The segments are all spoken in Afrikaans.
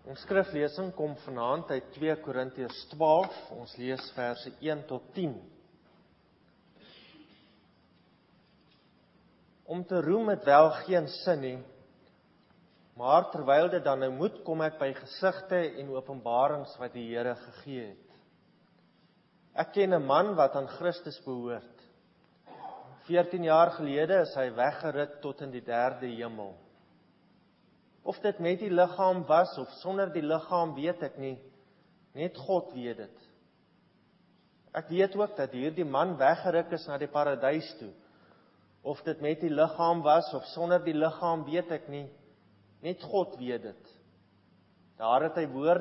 Ons skriflesing kom vanaand uit 2 Korintiërs 12, ons lees verse 1 tot 10. Om te roem het wel geen sin nie, maar terwyl dit dan nou moet, kom ek by gesigte en openbarings wat die Here gegee het. Ek ken 'n man wat aan Christus behoort. 14 jaar gelede is hy weggeruk tot in die 3de hemel. Of dit met die liggaam was of sonder die liggaam weet ek nie, net God weet dit. Ek weet ook dat hierdie man weggeruk is na die paradys toe. Of dit met die liggaam was of sonder die liggaam weet ek nie, net God weet dit. Daar het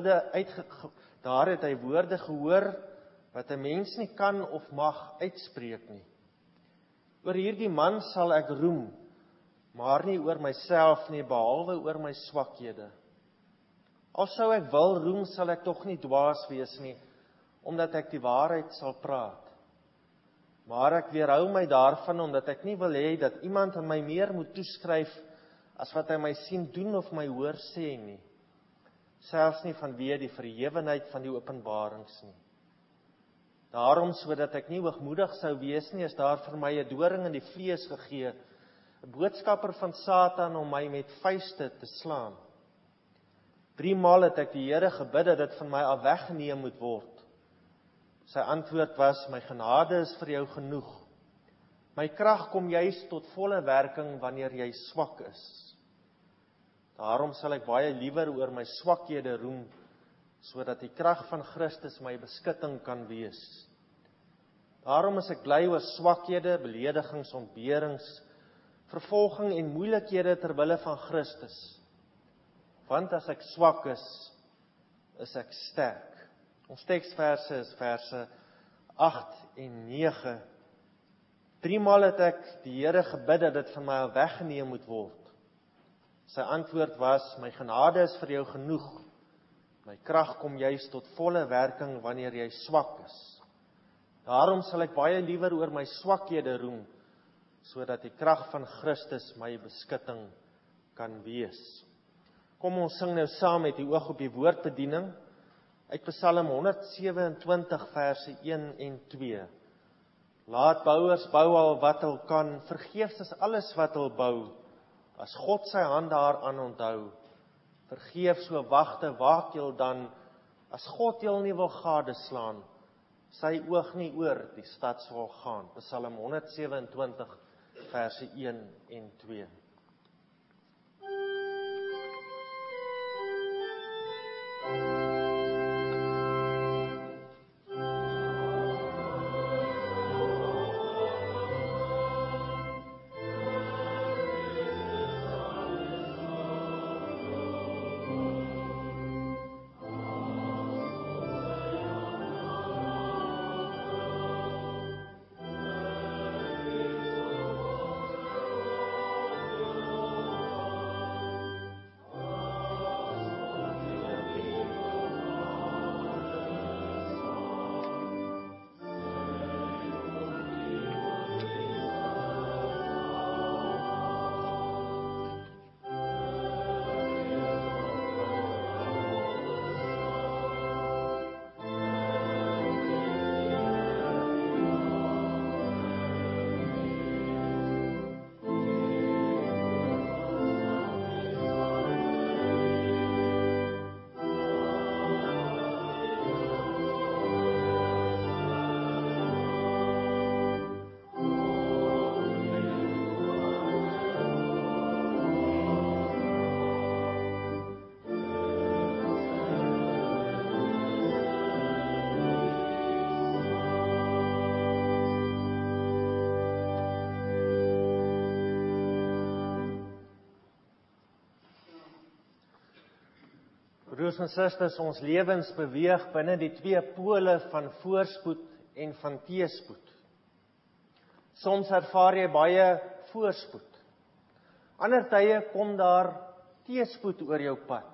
hy woorde gehoor wat 'n mens nie kan of mag uitspreek nie. Oor hierdie man sal ek roem, maar nie oor myself nie, behalwe oor my swakhede. Al sou ek wil roem, sal ek tog nie dwaas wees nie, omdat ek die waarheid sal praat. Maar ek weerhou my daarvan, omdat ek nie wil hê dat iemand aan my meer moet toeskryf, as wat hy my sien doen of my hoor sê nie. Selfs nie vanweë die verhewenheid van die openbarings nie. Daarom, sodat ek nie hoogmoedig sou wees nie, is daar vir my 'n doring in die vlees gegee, 'n boodskapper van Satan om my met vuiste te slaan. 3 maal het ek die Here gebid dat dit van my af weggeneem moet word. Sy antwoord was: my genade is vir jou genoeg. My krag kom juis tot volle werking wanneer jy swak is. Daarom sal ek baie liewer oor my swakhede roem, sodat die krag van Christus my beskutting kan wees. Daarom is ek bly oor swakhede, beledigings, ontberings, vervolging en moeilikhede ter wille van Christus. Want as ek swak is ek sterk. Ons teksverse is verse 8 en 9. 3 maal het ek die Here gebid dat dit van my weggeneem moet word. Sy antwoord was: my genade is vir jou genoeg. My krag kom juis tot volle werking wanneer jy swak is. Daarom sal ek baie liewer oor my swakhede roem, sodat die krag van Christus my beskutting kan wees. Kom ons sing nou saam met die oog op die woordbediening uit Psalm 127 verse 1 en 2. Laat bouers bou al wat hulle kan, vergeefs is alles wat hulle bou, as God sy hand daaraan onthou. Vergeefs so wagte waak julle dan, as God julle nie wil gadeslaan, sy oog nie oor die stad sal gaan. Psalm 127 verse 1 en 2. Broers en susters, ons lewens beweeg binne die 2 pole van voorspoed en van teëspoed. Soms ervaar jy baie voorspoed. Ander tye kom daar teëspoed oor jou pad.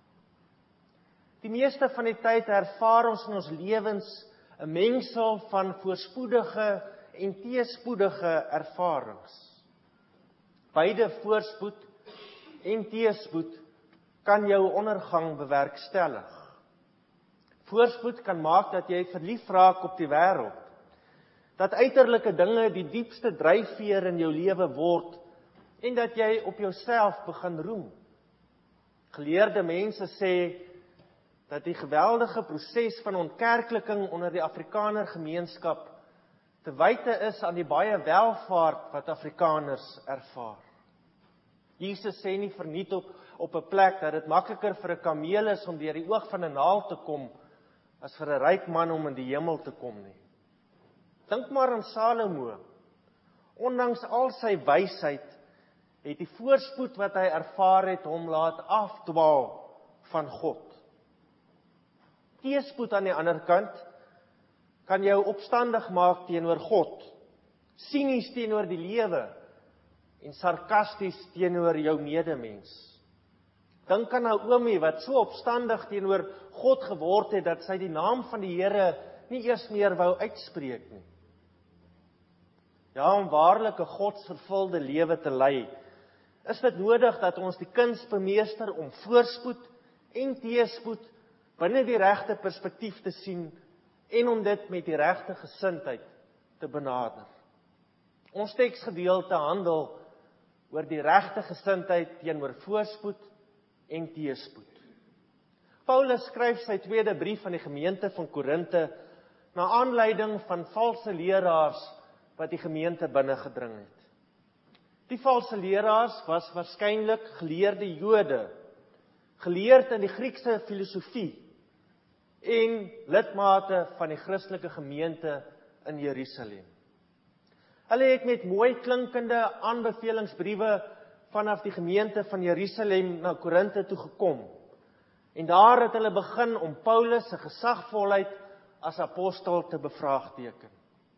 Die meeste van die tyd ervaar ons in ons lewens 'n mengsel van voorspoedige en teëspoedige ervarings. Beide voorspoed en teëspoed kan jou ondergang bewerkstellig. Voorspoed kan maak dat jy verlief raak op die wêreld. Dat uiterlike dinge die diepste dryfveer in jou lewe word en dat jy op jouself begin roem. Geleerde mense sê dat die geweldige proses van ontkerkeliking onder die Afrikaner gemeenskap te wyte is aan die baie welvaart wat Afrikaners ervaar. Jesus sê nie verniet op 'n plek dat dit makliker vir 'n kameel is om deur die oog van 'n naald te kom as vir 'n ryk man om in die hemel te kom nie. Dink maar aan Salomo. Ondanks al sy wysheid het die voorspoed wat hy ervaar het hom laat afdwaal van God. Teëspoed aan die ander kant kan jou opstandig maak teenoor God, sinies teenoor die lewe en sarkasties teenoor jou medemens. Dink aan Naomi wat so opstandig teenoor God geword het dat sy die naam van die Here nie eers meer wou uitspreek nie. Ja, om waarlik 'n godsvervulde lewe te lei, is dit nodig dat ons die kuns bemeester om voorspoed en teëspoed binne die regte perspektief te sien en om dit met die regte gesindheid te benader. Ons teksgedeelte handel oor die regte gesindheid teenoor voorspoed en teëspoed. Paulus skryf sy tweede brief aan die gemeente van Korinte na aanleiding van valse leraars wat die gemeente binne gedring het. Die valse leraars was waarskynlik geleerde Jode, geleerd in die Griekse filosofie en lidmate van die Christelike gemeente in Jerusalem. Hulle het met mooi klinkende aanbevelingsbriewe vanaf die gemeente van Jerusalem na Korinte toe gekom. En daar het hulle begin om Paulus se gesagvolheid as apostel te bevraagteken.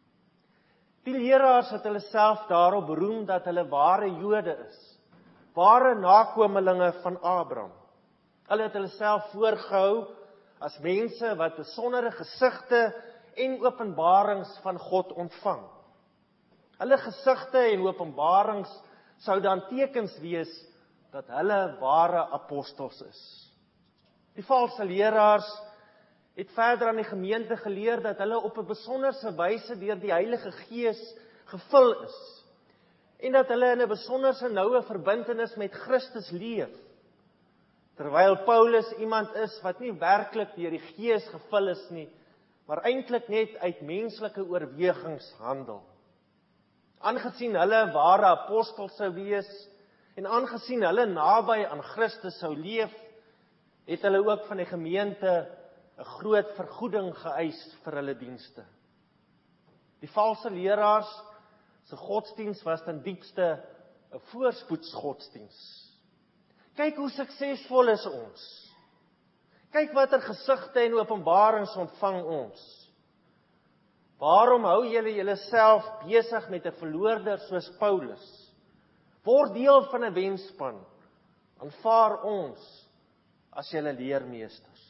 Die leraars het hulle self daarop beroem dat hulle ware Jode is, ware nakomelinge van Abraham. Hulle het hulle self voorgehou as mense wat besondere gesigte en openbarings van God ontvang. Hulle gesigte en openbarings sou dan tekens wees dat hulle ware apostels is. Die valse leraars het verder aan die gemeente geleer dat hulle op 'n besonderse wyse deur die Heilige Gees gevul is en dat hulle in 'n besonderse noue verbintenis met Christus leef. Terwyl Paulus iemand is wat nie werklik deur die Gees gevul is nie, maar eintlik net uit menslike oorwegings handel. Aangesien hulle ware apostels sou wees en aangesien hulle naby aan Christus sou leef, het hulle ook van die gemeente 'n groot vergoeding geëis vir hulle dienste. Die valse leraars se godsdiens was ten diepste 'n voorspoedsgodsdiens. Kyk hoe suksesvol is ons. Kyk watter gesigte en openbarings ontvang ons. Waarom hou julle julleself besig met 'n verloorder soos Paulus? Word deel van 'n wenspan. Aanvaar ons as julle leermeesters.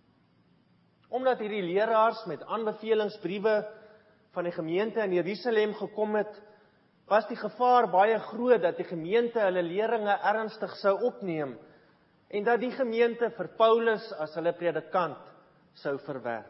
Omdat hierdie leraars met aanbevelingsbriewe van die gemeente in Jerusalem gekom het, was die gevaar baie groot dat die gemeente hulle leringe ernstig sou opneem en dat die gemeente vir Paulus as hulle predikant sou verwerp.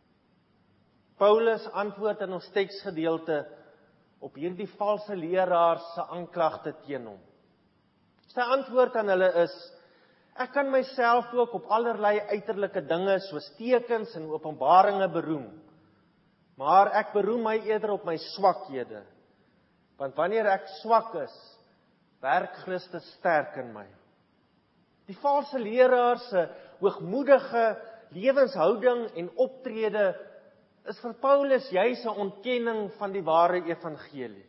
Paulus antwoord in ons teksgedeelte op hierdie valse leraars se aanklagte teen hom. Sy antwoord aan hulle is: ek kan myself ook op allerlei uiterlike dinge soos tekens en openbaringe beroem, maar ek beroem my eerder op my swakhede, want wanneer ek swak is, werk Christus sterk in my. Die valse leraars se hoogmoedige lewenshouding en optrede is vir Paulus juis 'n ontkenning van die ware evangelie.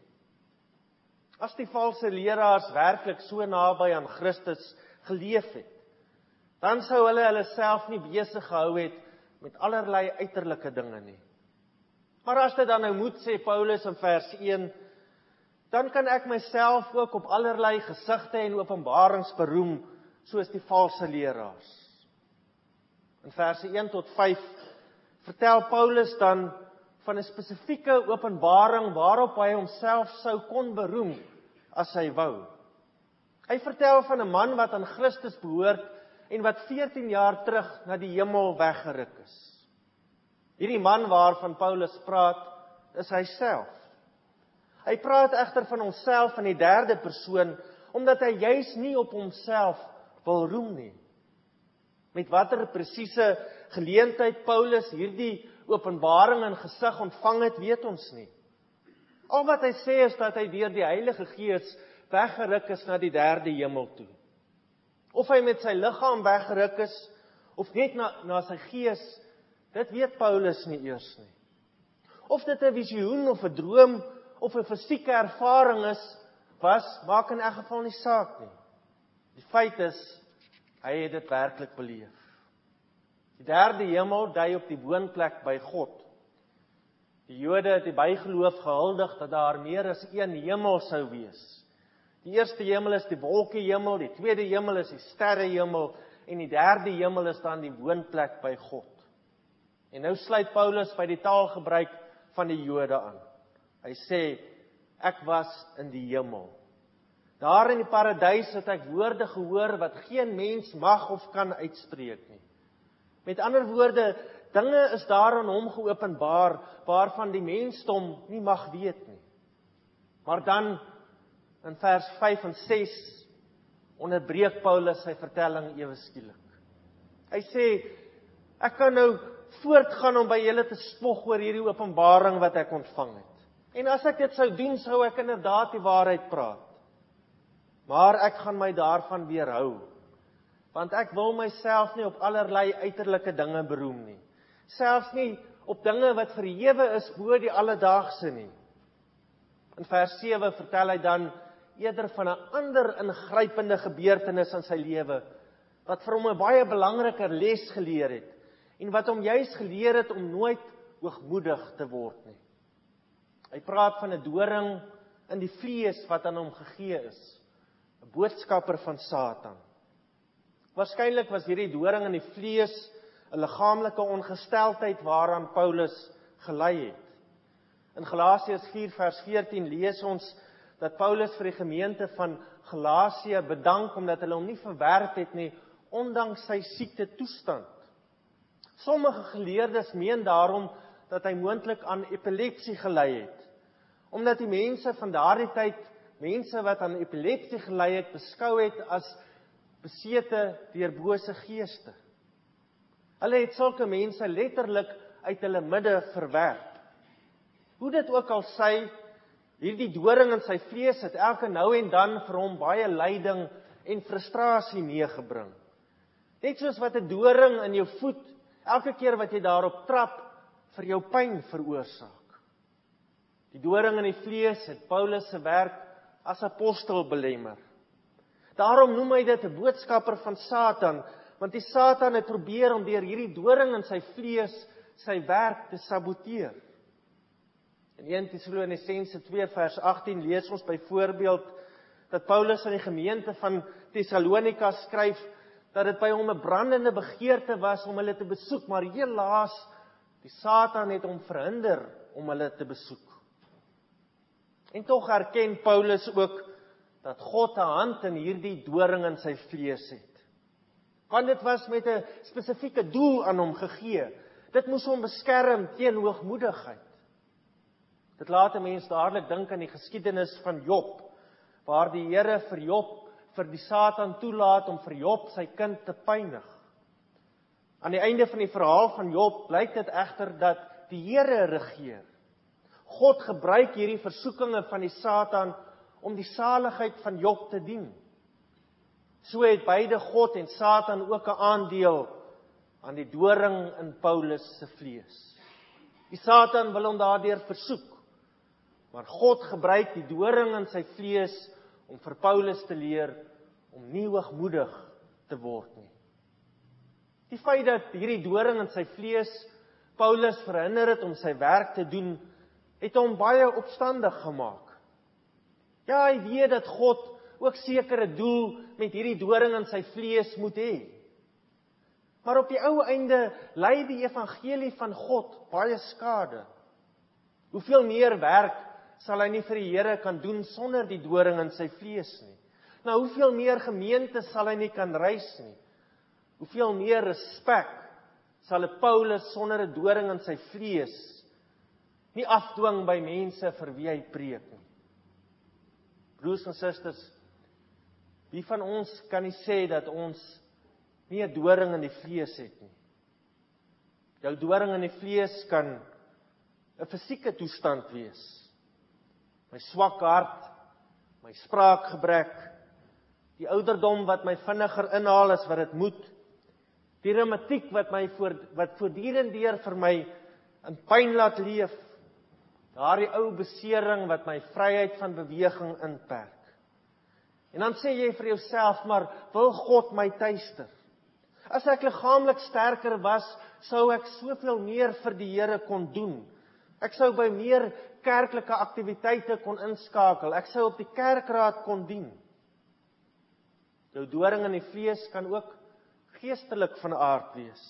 As die valse leraars werklik so naby aan Christus geleef het, dan sou hulle self nie besig gehou het met allerlei uiterlike dinge nie. Maar as dit dan nou moet, sê Paulus in vers 1, dan kan ek myself ook op allerlei gesigte en openbarings beroem, soos die valse leraars. In verse 1 tot 5 vertel Paulus dan van 'n spesifieke openbaring waarop hy homself sou kon beroem as hy wou. Hy vertel van 'n man wat aan Christus behoort en wat 14 jaar terug na die hemel weggeruk is. Hierdie man waarvan Paulus praat, is hy self. Hy praat egter van homself in die derde persoon, omdat hy juis nie op homself wil roem nie. Met watter presiese geleentheid Paulus hierdie openbaring in gesig ontvang het, weet ons nie. Al wat hy sê is dat hy deur die Heilige Gees weggeruk is na die derde hemel toe. Of hy met sy liggaam weggeruk is, of net na sy gees, dit weet Paulus nie eers nie. Of dit 'n visioen of 'n droom of 'n fisieke ervaring was, maak in elk geval nie saak nie. Die feit is, hy het dit werklik beleef. Die derde hemel dui op die woonplek by God. Die Jode het die bygeloof gehuldig dat daar meer as een hemel sou wees. Die eerste hemel is die wolkehemel, die tweede hemel is die sterrehemel en die derde hemel is dan die woonplek by God. En nou sluit Paulus by die taalgebruik van die Jode aan. Hy sê, ek was in die hemel. Daar in die paradys het ek woorde gehoor wat geen mens mag of kan uitspreek nie. Met ander woorde, dinge is daar aan hom geopenbaar, waarvan die mensdom nie mag weet nie. Maar dan, in vers 5 en 6, onderbreek Paulus sy vertelling ewe skielik. Hy sê, ek kan nou voortgaan om by julle te spog oor hierdie openbaring wat ek ontvang het. En as ek dit sou doen, sou ek inderdaad die waarheid praat. Maar ek gaan my daarvan weerhou, want ek wil myself nie op allerlei uiterlike dinge beroem nie. Selfs nie op dinge wat verhewe is bo die alledaagse nie. In vers 7 vertel hy dan eerder van 'n ander ingrypende gebeurtenis in sy lewe, wat vir hom 'n baie belangriker les geleer het, en wat hom juis geleer het om nooit hoogmoedig te word nie. Hy praat van 'n doring in die vlees wat aan hom gegee is, 'n boodskapper van Satan. Waarskynlik was hierdie doring in die vlees 'n liggaamlike ongesteldheid waaraan Paulus gelei het. In Galasiërs 4 vers 14 lees ons dat Paulus vir die gemeente van Galasië bedank omdat hulle hom nie verwerp het nie, ondanks sy siekte toestand. Sommige geleerdes meen daarom dat hy moontlik aan epilepsie gelei het, omdat die mense van daardie tyd, mense wat aan epilepsie gelei het, beskou het as besete deur bose geeste. Hulle het sulke mense letterlik uit hulle midde verwerp. Hoe dit ook al sy, hierdie doring in sy vlees het elke nou en dan vir hom baie lyding en frustrasie meegebring. Net soos wat 'n doring in jou voet, elke keer wat jy daarop trap, vir jou pyn veroorsaak. Die doring in die vlees het Paulus se werk as apostel belemmer. Daarom noem hy dit 'n boodskapper van Satan, want die Satan het probeer om deur hierdie doring in sy vlees sy werk te saboteer. In 1 Tessalonisense 2 vers 18 lees ons byvoorbeeld dat Paulus aan die gemeente van Tessalonika skryf dat dit by hom 'n brandende begeerte was om hulle te besoek, maar helaas die Satan het hom verhinder om hulle te besoek. En tog erken Paulus ook dat God 'n hand in hierdie doring in sy vlees het. Want dit was met 'n spesifieke doel aan hom gegee. Dit moes hom beskerm teen hoogmoedigheid. Dit laat 'n mens dadelik dink aan die geskiedenis van Job, waar die Here vir Job, vir die Satan toelaat om vir Job sy kind te pynig. Aan die einde van die verhaal van Job blyk dit egter dat die Here regeer. God gebruik hierdie versoekinge van die Satan om die saligheid van Job te dien. So het beide God en Satan ook 'n aandeel aan die doring in Paulus se vlees. Die Satan wil hom daardeur versoek, maar God gebruik die doring in sy vlees om vir Paulus te leer om nie hoogmoedig te word nie. Die feit dat hierdie doring in sy vlees Paulus verhinder het om sy werk te doen, het hom baie opstandig gemaak. Ja, hy weet dat God ook sekere doel met hierdie doring in sy vlees moet hê. Maar op die ou einde lei die evangelie van God baie skade. Hoeveel meer werk sal hy nie vir die Here kan doen sonder die doring in sy vlees nie? Nou, hoeveel meer gemeentes sal hy nie kan reis nie? Hoeveel meer respek sal 'n Paulus sonder 'n doring in sy vlees nie afdwing by mense vir wie hy preek nie. Broers en susters, wie van ons kan nie sê dat ons nie 'n doring in die vlees het nie? Jou doring in die vlees kan 'n fisieke toestand wees. My swak hart, my spraakgebrek, die ouderdom wat my vinniger inhaal as wat dit moet, die reumatiek wat voortdurend deur vir my in pyn laat leef, daardie ou besering wat my vryheid van beweging inperk. En dan sê jy vir jouself, maar wil God my tuister? As ek liggaamlik sterker was, sou ek soveel meer vir die Here kon doen. Ek sou by meer kerklike aktiwiteite kon inskakel. Ek sou op die kerkraad kon dien. Jou doring in die vlees kan ook geestelik van aard wees.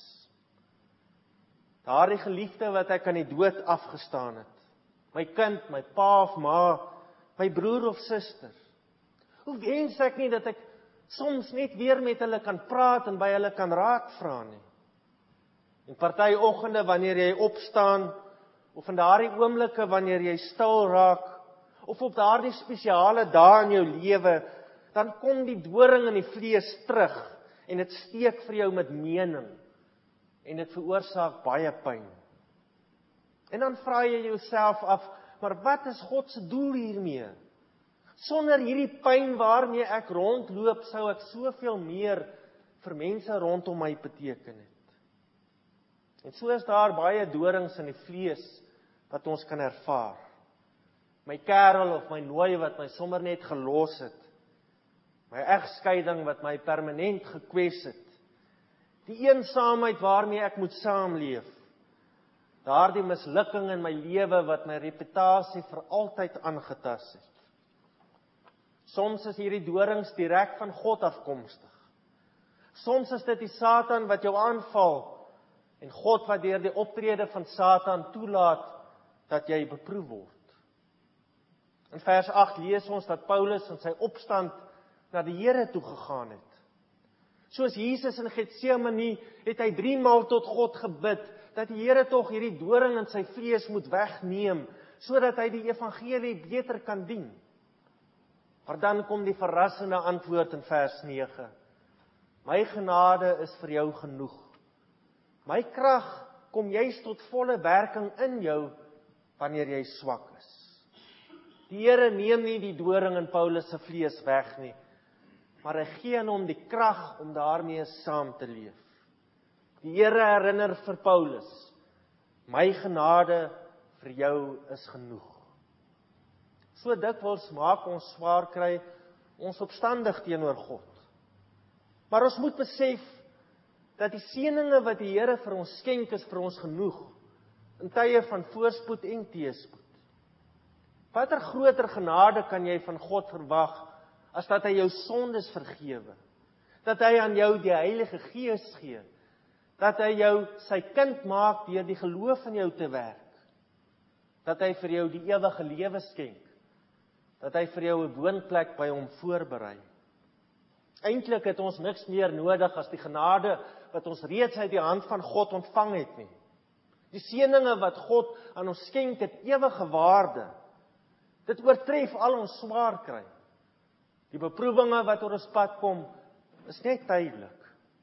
Daardie geliefde wat ek aan die dood afgestaan het. My kind, my pa of ma, my broer of suster. Hoe wens ek nie dat ek soms net weer met hulle kan praat en by hulle kan raad vra nie. En party oggende wanneer jy opstaan, of in daardie oomblikke wanneer jy stil raak, of op daardie spesiale dae in jou lewe, dan kom die doring in die vlees terug, en dit steek vir jou met mening, en dit veroorsaak baie pyn. En dan vra jy jouself af, maar wat is God se doel hiermee? Sonder hierdie pyn waarmee ek rondloop, sou ek soveel meer vir mense rondom my beteken het. En so is daar baie dorings in die vlees wat ons kan ervaar. My kerel of my nooi wat my sommer net gelos het. My egskeiding wat my permanent gekwes het. Die eensaamheid waarmee ek moet saamleef. Daardie mislukking in my lewe wat my reputasie vir altyd aangetast het. Soms is hierdie dorings direk van God afkomstig. Soms is dit die Satan wat jou aanval, en God wat deur die optrede van Satan toelaat dat jy beproef word. In vers 8 lees ons dat Paulus in sy opstand na die Here toe gegaan het. Soos Jesus in Getsemane het hy 3 maal tot God gebid, dat die Here tog hierdie doring in sy vlees moet wegneem, sodat hy die evangelie beter kan dien. Maar dan kom die verrassende antwoord in vers 9. My genade is vir jou genoeg. My krag kom juis tot volle werking in jou, wanneer jy swak is. Die Here neem nie die doring in Paulus se vlees weg nie, maar hy gee aan hom die krag om daarmee saam te leef. Die Here herinner vir Paulus, my genade vir jou is genoeg. So dikwels maak ons swaar kry ons opstandig teenoor God. Maar ons moet besef dat die seëninge wat die Here vir ons skenk is vir ons genoeg, in tye van voorspoed en teëspoed. Watter groter genade kan jy van God verwag, as dat hy jou sondes vergewe, dat hy aan jou die Heilige Gees gee, dat hy jou sy kind maak deur die geloof in jou te werk, dat hy vir jou die ewige lewe skenk, dat hy vir jou 'n woonplek by hom voorberei. Eintlik het ons niks meer nodig as die genade wat ons reeds uit die hand van God ontvang het nie. Die seëninge wat God aan ons skenk het ewige waarde. Dit oortref al ons swaar kry. Die beproewinge wat oor ons pad kom, is net tydelik.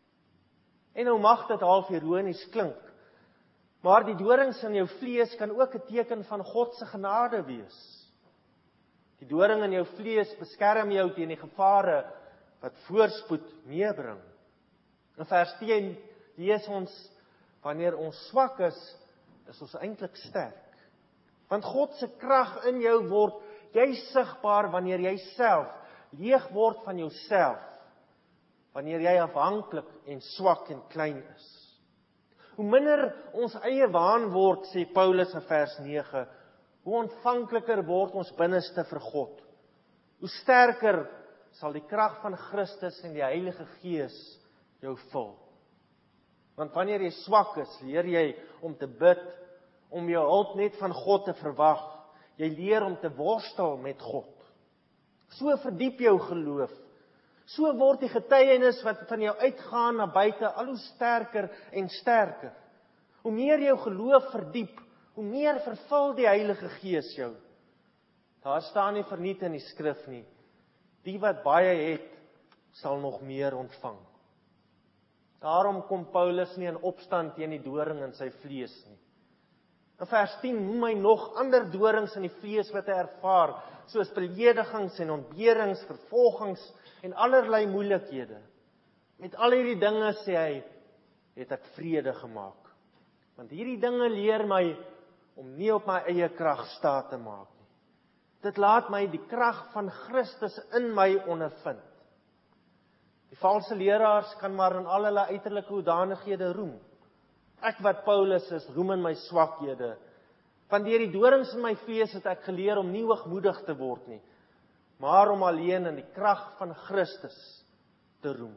En nou mag dit half ironies klink, maar die dorings in jou vlees kan ook 'n teken van God se genade wees. Die doring in jou vlees beskerm jou teen die gevare wat voorspoed meebring. In vers 10 lees ons, wanneer ons swak is ons eintlik sterk. Want God se krag in jou word juis sigbaar wanneer jy self leeg word van jouself, wanneer jy afhanklik en swak en klein is. Hoe minder ons eie waan word, sê Paulus in vers 9, hoe ontvankliker word ons binneste vir God. Hoe sterker sal die krag van Christus en die Heilige Gees jou vul. Want wanneer jy swak is, leer jy om te bid, om jou hulp net van God te verwag. Jy leer om te worstel met God. So verdiep jou geloof. So word die getuienis wat van jou uitgaan na buite al hoe sterker en sterker. Hoe meer jou geloof verdiep, hoe meer vervul die Heilige Gees jou. Daar staan nie verniet in die skrif nie. Die wat baie het, sal nog meer ontvang. Daarom kom Paulus nie in opstand teen die doring in sy vlees nie. In vers 10 noem hy nog ander dorings in die vlees wat hy ervaar, soos beledigings en ontberings, vervolgings en allerlei moeilikhede. Met al hierdie dinge, sê hy, het ek vrede gemaak. Want hierdie dinge leer my om nie op my eie krag staat te maak nie. Dit laat my die krag van Christus in my ondervind. Die valse leraars kan maar in al hulle uiterlike hoedanighede roem. Ek wat Paulus is, roem in my swakhede. Want deur die dorings in my vlees het ek geleer om nie hoogmoedig te word nie, maar om alleen in die krag van Christus te roem.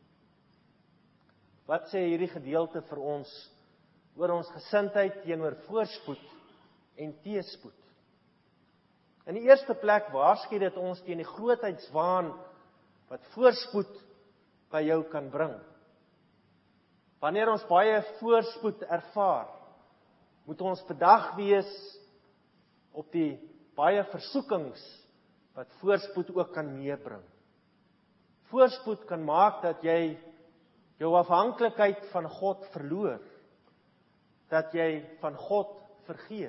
Wat sê hierdie gedeelte vir ons oor ons gesindheid teenoor voorspoed en teëspoed? In die eerste plek waarsku dit ons teen die grootheidswaan wat voorspoed by jou kan bring. Wanneer ons baie voorspoed ervaar, moet ons bedag wees op die baie versoekings wat voorspoed ook kan meebring. Voorspoed kan maak dat jy jou afhanklikheid van God verloor, dat jy van God vergeet.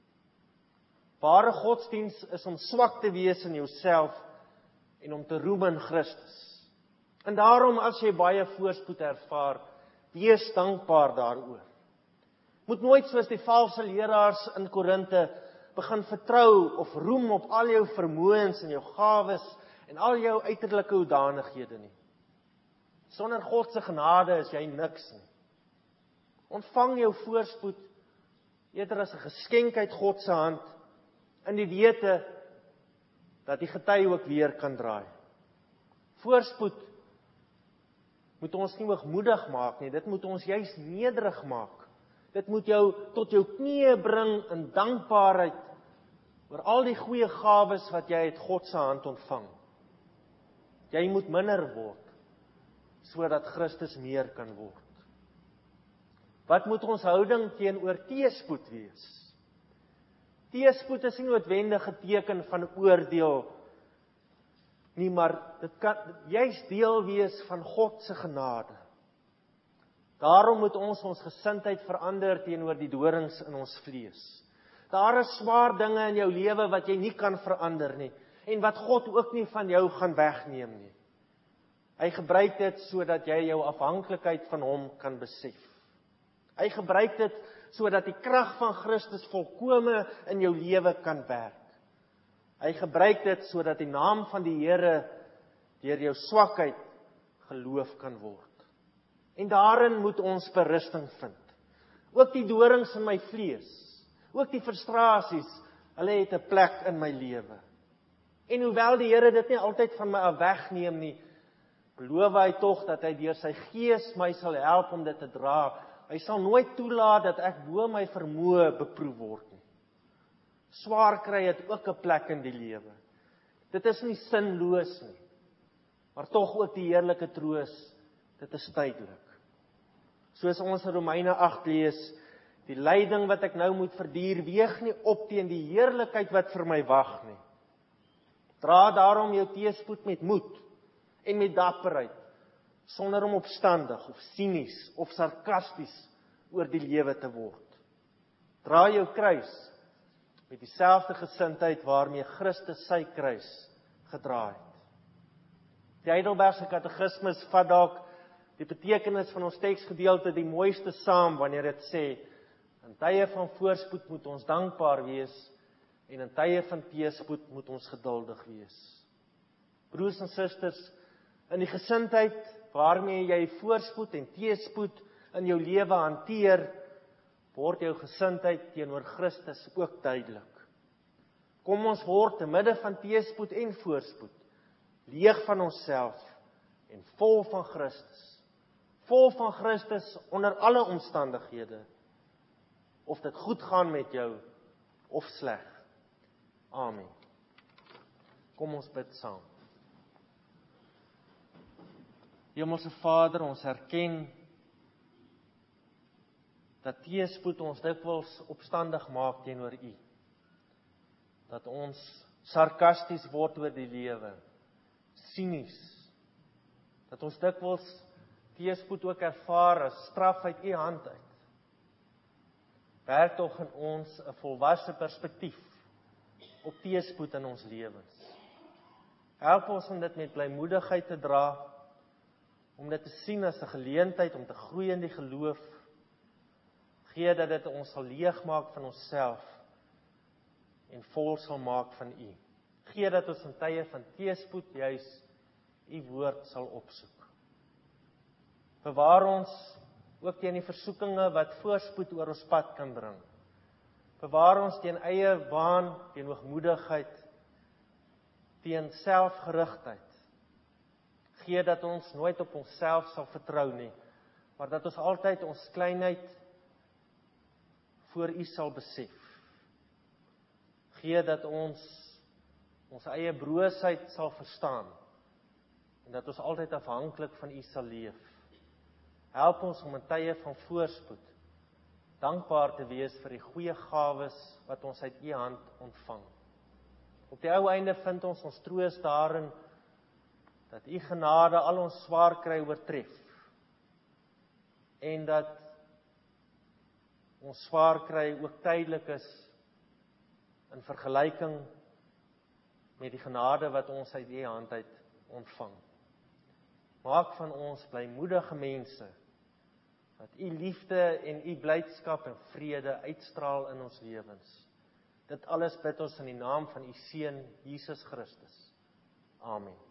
Ware godsdiens is om swak te wees in jouself en om te roem in Christus. En daarom as jy baie voorspoed ervaar, wees dankbaar daaroor. Moet nooit soos die valse leraars in Korinthe begin vertrou of roem op al jou vermoëns en jou gawes en al jou uiterlike hoedanighede nie. Sonder God se genade is jy niks nie. Ontvang jou voorspoed eerder as 'n geskenk uit God se hand, in die wete dat die gety ook weer kan draai. Voorspoed moet ons nie hoogmoedig maak nie, dit moet ons juis nederig maak. Dit moet jou tot jou knieë bring in dankbaarheid oor al die goeie gawes wat jy uit God se hand ontvang. Jy moet minder word, sodat Christus meer kan word. Wat moet ons houding teenoor teëspoed wees? Teëspoed is nie noodwendig 'n teken van oordeel nie, maar dit kan juist deel wees van God se genade. Daarom moet ons gesindheid verander teenoor die dorings in ons vlees. Daar is swaar dinge in jou lewe wat jy nie kan verander nie, en wat God ook nie van jou gaan wegneem nie. Hy gebruik dit sodat jy jou afhanklikheid van hom kan besef. Hy gebruik dit sodat die krag van Christus volkome in jou lewe kan werk. Hy gebruik dit sodat die naam van die Here deur jou swakheid geloof kan word. En daarin moet ons berusting vind. Ook die dorings in my vlees, ook die frustrasies, hulle het 'n plek in my lewe. En hoewel die Here dit nie altyd van my af wegneem nie, beloof hy tog dat hy deur sy Gees my sal help om dit te dra. Hy sal nooit toelaat dat ek bo my vermoë beproef word nie. Swaar kry het ook 'n plek in die lewe. Dit is nie sinloos nie, maar tog ook die heerlike troos, dit is tydelik. Soos ons in Romeine 8 lees, die lyding wat ek nou moet verduur, weeg nie op teen die heerlikheid wat vir my wag nie. Dra daarom jou teëspoed met moed en met dapperheid, sonder om opstandig of sinies of sarkasties oor die lewe te word. Dra jou kruis met dieselfde gesindheid waarmee Christus sy kruis gedra het. Die Heidelbergse Katekismes vat dalk die betekenis van ons teksgedeelte die mooiste saam wanneer dit sê, in tye van voorspoed moet ons dankbaar wees en in tye van teëspoed moet ons geduldig wees. Broers en susters, in die gesindheid waarmee jy voorspoed en teëspoed in jou lewe hanteer, word jou gesindheid teenoor Christus ook duidelik. Kom ons word te midde van teëspoed en voorspoed, leeg van onsself en vol van Christus. Vol van Christus onder alle omstandighede, of dit goed gaan met jou of sleg. Amen. Kom ons bid saam. Hemelse Vader, ons erken dat teëspoed ons dikwels opstandig maak teenoor U. Dat ons sarkasties word oor die lewe, sinies. Dat ons dikwels teëspoed ook ervaar as straf uit U hand uit. Werk tog in ons 'n volwasse perspektief op teëspoed in ons lewens. Help ons om dit met blymoedigheid te dra, om dit te sien as 'n geleentheid om te groei in die geloof. Gee dat dit ons sal leegmaak van onsself en vol sal maak van U. Gee dat ons in tye van teëspoed juis U woord sal opsoek. Bewaar ons ook teen die versoekinge wat voorspoed oor ons pad kan bring. Bewaar ons teen eie waan, teen hoogmoedigheid, teen selfgerigtheid. Gee dat ons nooit op onsself sal vertrou nie, maar dat ons altyd ons kleinheid voor U sal besef. Gee dat ons eie broosheid sal verstaan en dat ons altyd afhanklik van U sal leef. Help ons om in tye van voorspoed dankbaar te wees vir die goeie gawes wat ons uit U hand ontvang. Op die ou einde vind ons troos daarin dat U genade al ons swaar kry oortref en dat ons swaar kry ook tydelik is in vergelyking met die genade wat ons uit U hand uit ontvang. Maak van ons blymoedige mense, dat U liefde en U blydskap en vrede uitstraal in ons lewens. Dit alles bid ons in die naam van U Seun, Jesus Christus. Amen.